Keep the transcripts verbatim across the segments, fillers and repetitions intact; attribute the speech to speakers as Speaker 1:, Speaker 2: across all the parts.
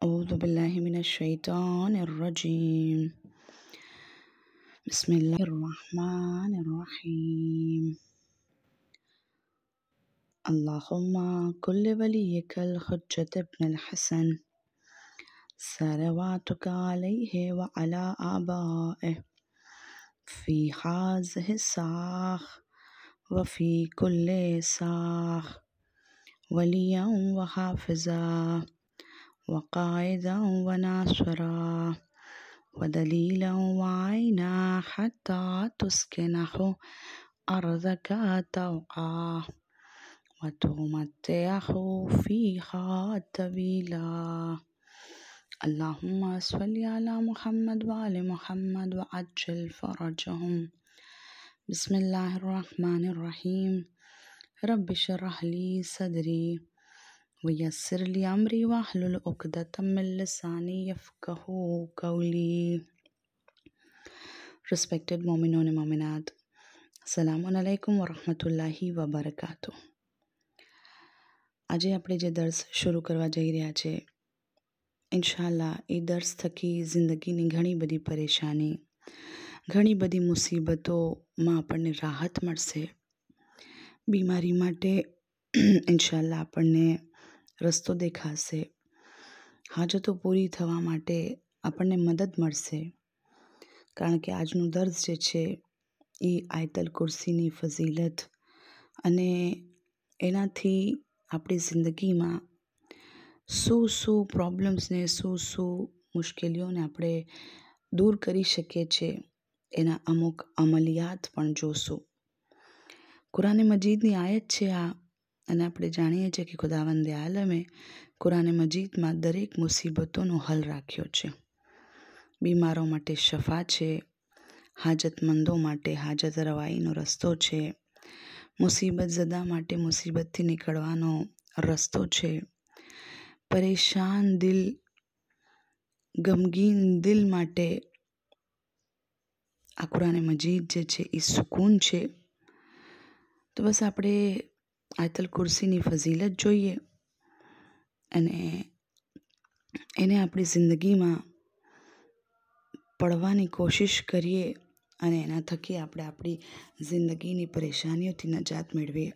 Speaker 1: أعوذ بالله من الشيطان الرجيم بسم الله الرحمن الرحيم اللهم كل وليك الحجة ابن الحسن صلواتك عليه وعلى آبائه في هذه الساعة وفي كل ساعة وليا وحافظا وقائدا وناصرا ودليلا وعينا حتى تسكنه أرضك طوعا وتمتعه فيها طويلا اللهم صل على محمد وآل محمد وعجل فرجهم بسم الله الرحمن الرحيم رب اشرح لي صدري ويسر لي أمري واحلل عقدة من لساني يفقه قولي. Respected Mominun and Mominat, Assalamu alaikum wa rahmatullahi wa barakatuh. આજે આપણે જે દર્સ શરૂ કરવા જઈ રહ્યા છે, ઇન્શાલ્લાહ એ દર્સ થકી જિંદગીની ઘણી બધી પરેશાની, ઘણી બધી મુસીબતોમાં આપણને રાહત મળશે. બીમારી માટે ઇન્શાલ્લાહ આપણને રસ્તો દેખાશે. હાજતો પૂરી થવા માટે આપણને મદદ મળશે. કારણ કે આજનું દર્સ જે છે એ આયતલ કુર્સીની ફઝીલત અને એનાથી આપણી જિંદગીમાં શું શું પ્રોબ્લેમ્સને શું શું મુશ્કેલીઓને આપણે દૂર કરી શકીએ છીએ એના અમુક અમલિયાત પણ જોશું. કુરાન મજીદની આયત છે આ, અને આપણે જાણીએ છીએ કે ખુદાવંદે આલમે કુરાન મજીદમાં દરેક મુસીબતોનો હલ રાખ્યો છે. બીમારો માટે શફા છે, હાજતમંદો માટે હાજત રવાઈનો રસ્તો છે, મુસીબત ઝદા માટે મુસીબતથી નીકળવાનો રસ્તો છે, પરેશાન દિલ, ગમગીન દિલ માટે આ કુરાન મજીદ જે છે એ સુકૂન છે. તો બસ આપણે આયતલ કુર્સીની ફઝીલત જોઈએ અને એને આપણી જિંદગીમાં પડવાની કોશિશ કરીએ અને એના થકી આપણે આપણી જિંદગીની પરેશાનીઓથી નજાત મેળવીએ.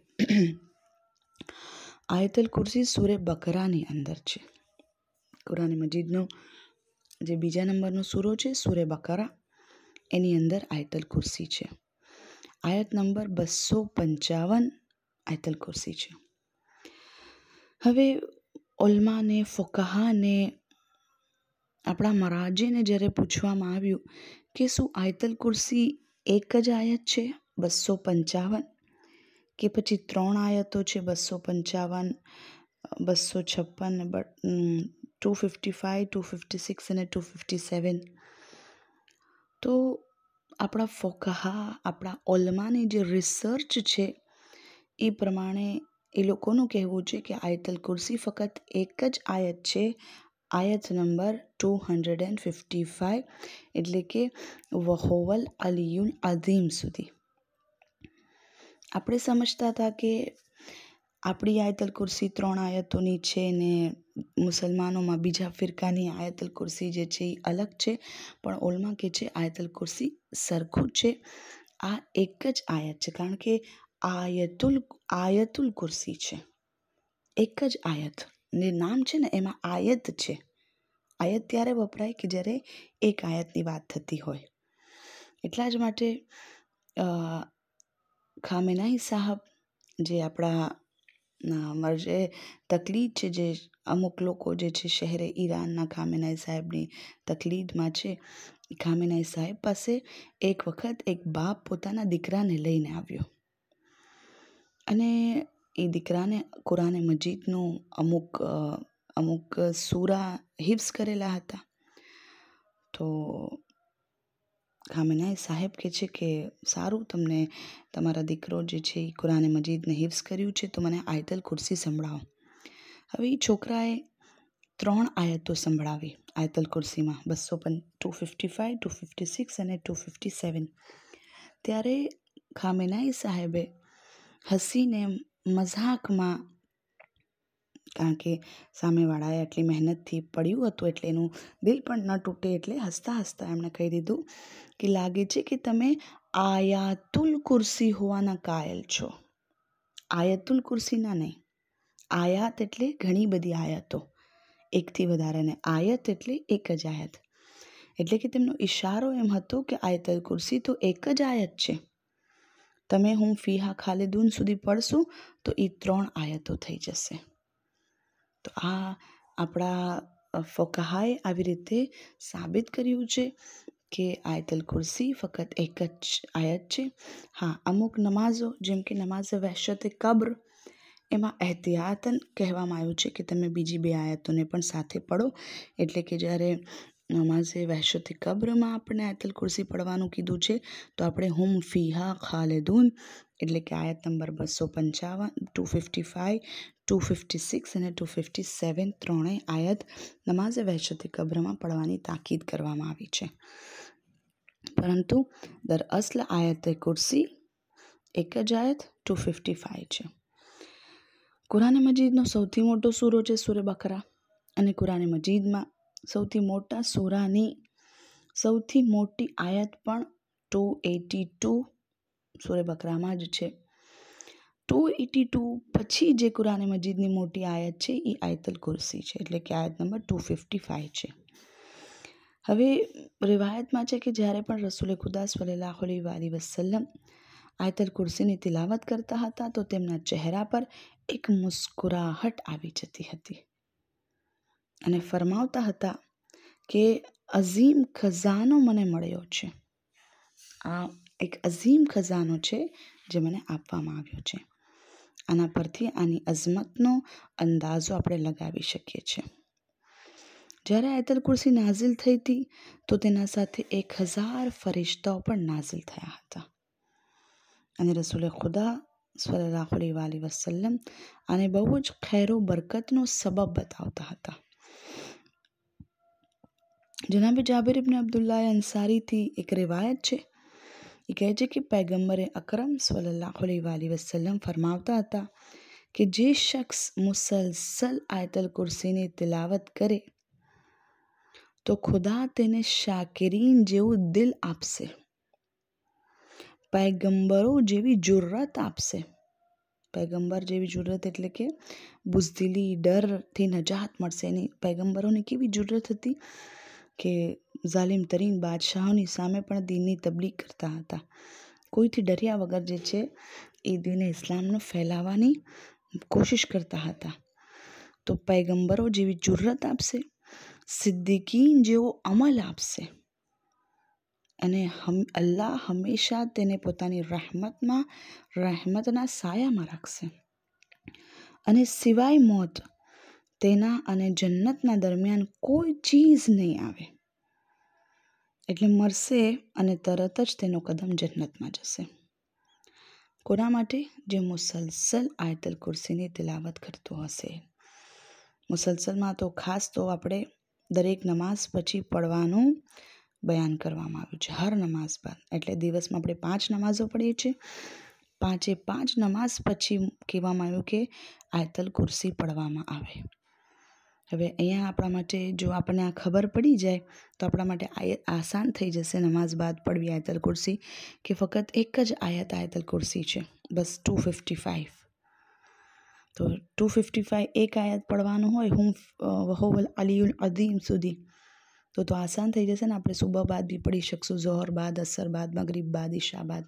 Speaker 1: આયતલ કુર્સી સૂરે બકરાની અંદર છે. કુરાન મજીદનો જે બીજા નંબરનો સૂરો છે સૂરે બકરા, એની અંદર આયતલ કુર્સી છે. આયત નંબર બસો પંચાવન આયતલ કુર્સી છે. હવે ઉલમાને, ફુકાહાને, આપણા મરાજીને જ્યારે પૂછવામાં આવ્યું કે શું આયતલ કુર્સી એક જ આયત છે બસો પંચાવન, કે પછી ત્રણ આયતો છે બસો પંચાવન, બસો છપ્પન, two fifty five, two fifty six અને ટુ ફિફ્ટી સેવન, તો આપણા ફુકાહા, આપણા ઉલમાની જે રિસર્ચ છે એ પ્રમાણે એ લોકોનું કહેવું છે કે આયતલ કુર્સી ફક્ત એક જ આયત છે, આયત નંબર two hundred and fifty five, એટલે કે વહોવલ અલીયુલ અઝીમ સુધી. આપણે સમજતા હતા કે આપણી આયતલ કુર્સી ત્રણ આયતોની છે ને મુસલમાનોમાં બીજા ફિરકાની આયતલ કુર્સી જે છે એ અલગ છે, પણ ઉલમા કે છે આયતલ કુર્સી સરખું છે, આ એક જ આયત છે. કારણ કે આયતુલ આયતુલ કુર્સી છે, એક જ આયત ને નામ છે ને એમાં આયત છે. આયત ત્યારે વપરાય કે જ્યારે એક આયતની વાત થતી હોય. એટલા જ માટે ખામેનાઈ સાહબ જે આપણા મરજે તકલીદ છે, જે અમુક લોકો જે છે શહેરે ઈરાનના ખામેનાઈ સાહેબની તકલીદમાં છે, ખામેનાઈ સાહેબ પાસે એક વખત એક બાપ પોતાના દીકરાને લઈને આવ્યો અને એ દીકરાને કુરાન મજીદનું અમુક અમુક સૂરા હિફ્ઝ કરેલા હતા. તો ખામેનાઈ સાહેબ કહે છે કે સારું, તમને તમારા દીકરો જે છે એ કુરાન મજીદને હિફ્ઝ કર્યું છે, તો મને આયતલ કુર્સી સંભળાવો. હવે એ છોકરાએ ત્રણ આયતો સંભળાવી આયતલ કુર્સીમાં, બસો પન two fifty five, two fifty six અને ટુ ફિફ્ટી સેવન. ત્યારે ખામેનાઈ સાહેબે હસીને મઝાકમાં કારણ કે સામેવાળાએ આટલી મહેનતથી પડ્યું હતું એટલે એનું દિલ પણ ન તૂટે એટલે હસતા હસતા એમણે કહી દીધું કે લાગે છે કે તમે આયાતુલ કુર્સી હોવાના કાયલ છો. આયતુલ કુર્સીના નહીં. આયાત એટલે ઘણી બધી આયતો, એકથી વધારે, ને આયત એટલે એક જ આયત. એટલે કે તેમનો ઈશારો એમ હતો કે આયતુલ કુર્સી તો એક જ આયત છે. તમે હું ફીહા ખાલિદૂન સુધી પડશું તો એ ત્રણ આયતો થઈ જશે. તો આ આપણા ફોકાહાએ આવી રીતે સાબિત કર્યું છે કે આયતુલ કુર્સી ફક્ત એક જ આયત છે. હા, અમુક નમાઝો જેમ કે નમાઝ વહેશત કબ્ર, એમાં એહતિયાતન કહેવામાં આવ્યું છે કે તમે બીજી બે આયતોને પણ સાથે પડો. એટલે કે જ્યારે નમાઝે વહેશત કબ્રમાં આપણે આયતુલ કુર્સી પડવાનું કીધું છે તો આપણે હુમ ફીહા ખાલિદૂન એટલે કે આયત નંબર બસો પંચાવન two fifty five two fifty six અને ટુ ફિફ્ટી સેવન ત્રણેય આયત નમાઝે વહેશત કબ્રમાં પડવાની તાકીદ કરવામાં આવી છે. પરંતુ દરઅસલ આયત કુર્સી એક જ આયત ટુ ફિફ્ટી ફાઇવ છે. કુરાન મજીદનો સૌથી મોટો સૂરો છે સૂરે બકરા, અને કુરાન મજીદમાં સૌથી મોટા સૂરાની સૌથી મોટી આયત પણ ટુ એટી ટુ સૂરે બકરામાં જ છે. ટુ એટી ટુ પછી જે કુરાન મજીદની મોટી આયત છે એ આયતુલ કુર્સી છે, એટલે કે આયત નંબર ટુ ફિફ્ટી ફાઇવ છે. હવે રિવાયતમાં છે કે જ્યારે પણ રસૂલે ખુદા સલ્લલ્લાહુ અલૈહિ વસલ્લમ આયતુલ કુર્સીની તિલાવત કરતા હતા તો તેમના ચહેરા પર એક મુસ્કુરાહટ આવી જતી હતી અને ફરમાવતા હતા કે અઝીમ ખજાનો મને મળ્યો છે. આ એક અઝીમ ખજાનો છે જે મને આપવામાં આવ્યો છે. આના પરથી આની અઝમતનો અંદાજો આપણે લગાવી શકીએ છીએ. જ્યારે આયતુલ કુર્સી નાઝિલ થઈ હતી તો તેના સાથે એક હજાર ફરિશ્તાઓ પણ નાઝિલ થયા હતા અને રસૂલે ખુદા સલ્લલ્લાહુ અલૈહિ વસલ્લમ આને બહુ જ ખૈરો બરકતનો સબબ બતાવતા હતા. જનાબે જાબિર ઇબ્ન અબ્દુલ્લાહ અંસારીથી એક રિવાયત છે. એ કહે છે કે પૈગંબરે અકરમ સલ્લલ્લાહુ અલૈહિ વસલ્લમ ફરમાવતા હતા કે જે શખ્સ મુસલસલ આયતુલ કુર્સીની તિલાવત કરે તો ખુદા તેને શાકિરીન જેવું દિલ આપશે, પૈગંબરો જેવી જુર્રત આપશે. પૈગંબર જેવી જુર્રત એટલે કે બુઝદિલી, ડરથી નજાત મળશે. એની પૈગંબરોની કેવી જુર્રત હતી કે ઝાલિમ તરીન બાદશાહોની સામે પણ દીનની તબલીગ કરતા હતા. કોઈથી ડર્યા વગર જે છે એ દીને ઇસ્લામનો ફેલાવવાની કોશિશ કરતા હતા. તો પૈગંબરો જેવી જુર્રત આપશે, સિદ્દીકીન જેવો અમલ આપશે, અને હમ અલ્લાહ હંમેશા તેને પોતાની રહેમતમાં રહેમતના સાયામાં રાખશે, અને સિવાય મોત તેના અને જન્નતના દરમિયાન કોઈ ચીજ નહીં આવે. એટલે મરશે અને તરત જ તેનો કદમ જન્નતમાં જશે. કોના માટે? જે મુસલસલ આયતુલ કુર્સીની તિલાવત કરતો હશે. મુસલસલમાં તો ખાસ તો આપણે દરેક નમાઝ પછી પડવાનું બયાન કરવામાં આવ્યું છે, હર નમાઝ બાદ. એટલે દિવસમાં આપણે પાંચ નમાઝો પડીએ છીએ, પાંચે પાંચ નમાઝ પછી કહેવામાં આવ્યું કે આયતુલ કુર્સી પડવામાં આવે. હવે અહીંયા આપણા માટે જો આપણને આ ખબર પડી જાય તો આપણા માટે આયત આસાન થઈ જશે નમાઝ બાદ પડવી આયતુલ કુર્સી, કે ફક્ત એક જ આયત આયતુલ કુર્સી છે, બસ ટુ ફિફ્ટી ફાઇવ. તો ટુ ફિફ્ટી ફાઇવ એક આયત પડવાનું હોય હું વહોવલ અલીયુલ અદીમ સુધી, તો તો આસાન થઈ જશે ને. આપણે સુબહ બાદ બી પડી શકશું, ઝોહર બાદ, અસર બાદ, મગરીબ બાદ, ઈશા બાદ.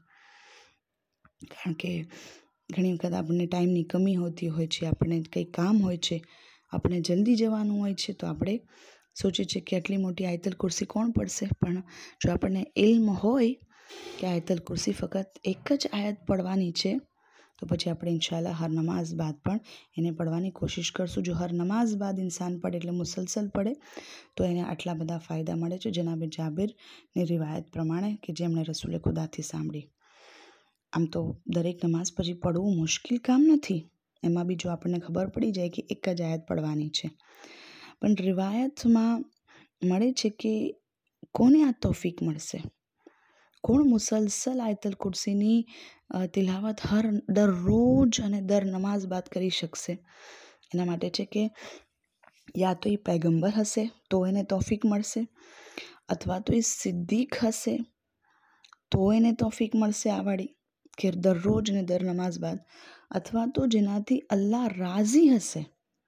Speaker 1: કારણ કે ઘણી વખત આપણને ટાઈમની કમી હોતી હોય છે, આપણને કંઈ કામ હોય છે, આપણે જલ્દી જવાનું હોય છે, તો આપણે સોચીએ છીએ કે આટલી મોટી આયતુલ કુર્સી કોણ પડશે. પણ જો આપણને ઇલ્મ હોય કે આયતુલ કુર્સી ફક્ત એક જ આયત પડવાની છે તો પછી આપણે ઇન્શાલ્લાહ હર નમાઝ બાદ પણ એને પડવાની કોશિશ કરશું. જો હર નમાઝ બાદ ઇન્સાન પડે એટલે મુસલસલ પડે તો એને આટલા બધા ફાયદા મળે છે જનાબે જાબિરની રિવાયત પ્રમાણે કે જેમણે રસૂલે ખુદાથી સાંભળી. આમ તો દરેક નમાઝ પછી પડવું મુશ્કેલ કામ નથી, એમાં બી જો આપણને ખબર પડી જાય કે એક જ આયત પડવાની છે. પણ રિવાયતમાં મળે છે કે કોને આ તૌફીક મળશે, કોણ મુસલસલ આયતુલ કુર્સીની તિલાવત હર દરરોજ અને દર નમાઝ બાદ કરી શકશે. એના માટે છે કે યા તો એ પૈગંબર હશે તો એને તોફીક મળશે, અથવા તો એ સિદ્દીક હશે તો એને તોફીક મળશે આવાળી કે દરરોજ ને દર નમાઝ બાદ, અથવા તો જેનાથી અલ્લાહ રાજી હશે.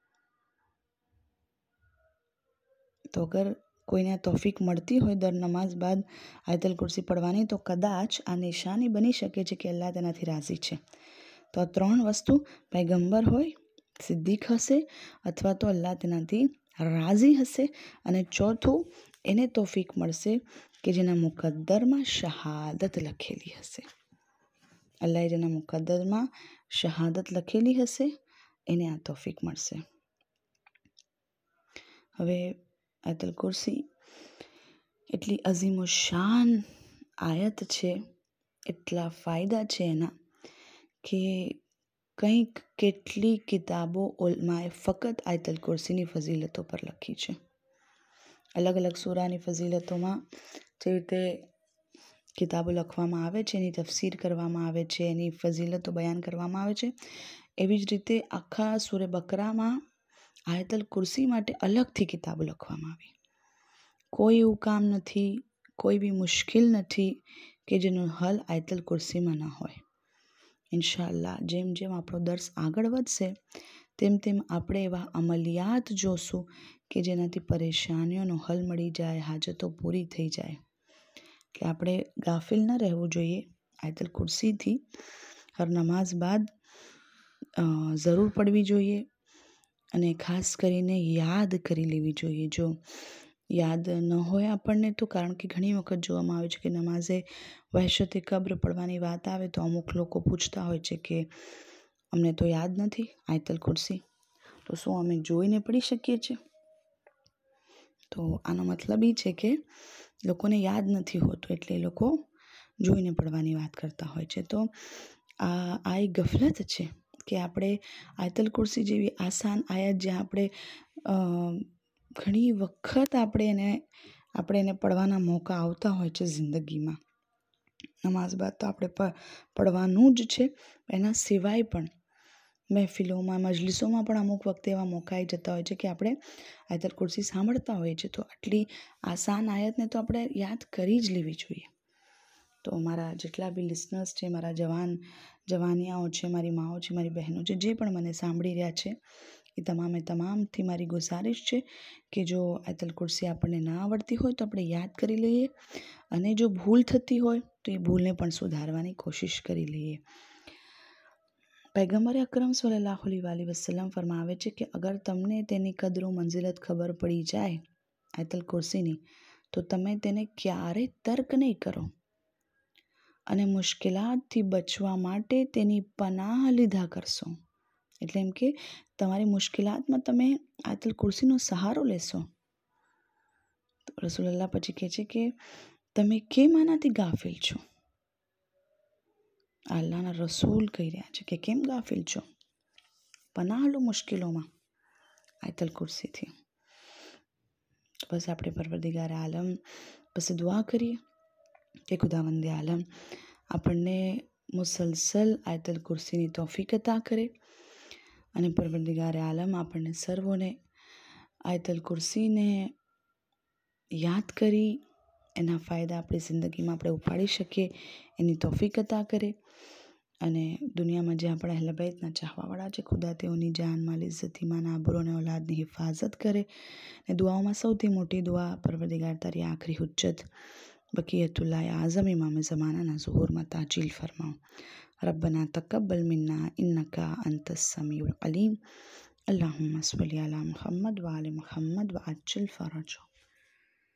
Speaker 1: તો અગર કોઈને તોફીક મળતી હોય દર નમાઝ બાદ આયતલ કુરસી પડવાની, તો કદાચ આ નિશાની બની શકે છે કે અલ્લાહ તેનાથી રાજી છે. તો આ ત્રણ વસ્તુ પૈગંબર હોય, સિદ્દીક હશે, અથવા તો અલ્લાહ તેનાથી રાજી હશે, અને ચોથું એને તોફીક મળશે કે જેના મુકદ્દરમાં શહાદત લખેલી હશે. અલ્લાહે જેના મુકદ્દરમાં શહાદત લખેલી હશે એને આ તોફીક મળશે. હવે આયતલ કુરસી એટલી અઝીમો શાન આયત છે, એટલા ફાયદા છે એના કે કંઈક કેટલી કિતાબો ઉલમાએ ફક્ત આયતલ કુરસીની ફઝીલતો પર લખી છે. અલગ અલગ સૂરાની ફઝીલતોમાં જે રીતે કિતાબો લખવામાં આવે છે, એની તફસીર કરવામાં આવે છે, એની ફઝીલતો બયાન કરવામાં આવે છે, એવી જ રીતે આખા સૂરે બકરામાં આયતલ કુરસી માટે અલગથી કિતાબો લખવામાં આવી. કોઈ એવું કામ નથી, કોઈ બી મુશ્કેલ નથી કે જેનો હલ આયતલ કુરસીમાં ન હોય. ઇન્શાઅલ્લાહ જેમ જેમ આપણો દર્સ આગળ વધશે તેમ તેમ આપણે એવા અમલિયાત જોશું કે જેનાથી પરેશાનીઓનો હલ મળી જાય, હાજતો પૂરી થઈ જાય. કે આપણે ગાફિલ ન રહેવું જોઈએ આયતલ કુરસીથી. હર નમાઝ બાદ જરૂર પડવી જોઈએ, અને ખાસ કરીને યાદ કરી લેવી જોઈએ. જો યાદ ન હોય આપણને તો, કારણ કે ઘણી વખત જોવામાં આવે છે કે નમાઝે વહેશતે કબ્ર પડવાની વાત આવે તો અમુક લોકો પૂછતા હોય છે કે અમને તો યાદ નથી આયતલ કુરસી, તો શું અમે જોઈને પડી શકીએ છીએ? તો આનો મતલબ એ છે કે લોકોને યાદ નથી હોતું, એટલે એ લોકો જોઈને પડવાની વાત કરતા હોય છે. તો આ આ એક ગફલત છે કે આપણે આયતલ કુરસી જેવી આસાન આયત જ્યાં આપણે ઘણી વખત આપણે એને આપણે એને પડવાના મોકા આવતા હોય છે જિંદગીમાં. નમાઝ બાદ તો આપણે પડવાનું જ છે, એના સિવાય પણ મહેફિલોમાં, મજલિસોમાં પણ અમુક વખતે એવા મોકા આવી જતા હોય છે કે આપણે આયતલ કુરસી સાંભળતા હોઈએ છીએ. તો આટલી આસાન આયતને તો આપણે યાદ કરી જ લેવી જોઈએ. તો મારા જેટલા બી લિસનર્સ છે, મારા જવાન જવાનિયાઓ છે, મારી માઓ છે, મારી બહેનો છે, જે પણ મને સાંભળી રહ્યા છે, એ તમામે તમામથી મારી ગુજારિશ છે કે જો આયતલ કુરસી આપણને ના આવડતી હોય તો આપણે યાદ કરી લઈએ, અને જો ભૂલ થતી હોય તો એ ભૂલને પણ સુધારવાની કોશિશ કરી લઈએ. પૈગંબર અકરમ સલ્લલ્લાહુ અલૈહિ વસલ્લમ ફરમાવે છે કે અગર તમને તેની કદરો મંઝિલત ખબર પડી જાય આયતલ કુરસીની, તો તમે તેને ક્યારેય તર્ક નહીં કરો, અને મુશ્કેલાતથી બચવા માટે તેની પનાહ લીધા કરશો. એટલે એમ કે તમારી મુશ્કેલાતમાં તમે આયતલ કુરસીનો સહારો લેશો. તો રસૂલુલ્લાહ પછી કહે છે કે તમે કેમ આનાથી ગાફિલ છો? અલ્લાહના રસૂલ કહી રહ્યા છે કે કેમ ગાફિલ છો? પનાહ લો મુશ્કેલોમાં આયતલ કુરસીથી. બસ આપણે પરવરદિગાર આલમ પછી દુઆ કરીએ કે ખુદાવંદે આલમ આપણને મુસલસલ આયતલ કુરસીની તૌફીક અતા કરે, અને પરવરદિગાર આલમ આપણને સર્વોને આયતલ કુરસીને યાદ કરી એના ફાયદા આપણી જિંદગીમાં આપણે ઉપાડી શકીએ એની તૌફીક અતા કરે. અને દુનિયામાં જે આપણા અહલે બૈતના ચાહવાવાળા છે, ખુદા તેઓની જાન, માલ, ઇઝ્ઝત, ઈમાન, આબરૂ અને ઔલાદની હિફાજત કરે. અને દુઆઓમાં સૌથી મોટી દુઆ પરવરદિગાર તારી આખરી હુજ્જત બકીયતુલ્લાહ આઝમ ઇમામ ઝમાનાના ઝુહૂરમાં તાજીલ ફરમાઓ. રબ્બના તકબ્બલ મિન્ના ઇન્નકા અંતસ સમીઉલ અલીમ. અલ્લાहुम्मा सल्ली अला मुहम्मद व आले मुहम्मद व अज्जिल फरजो.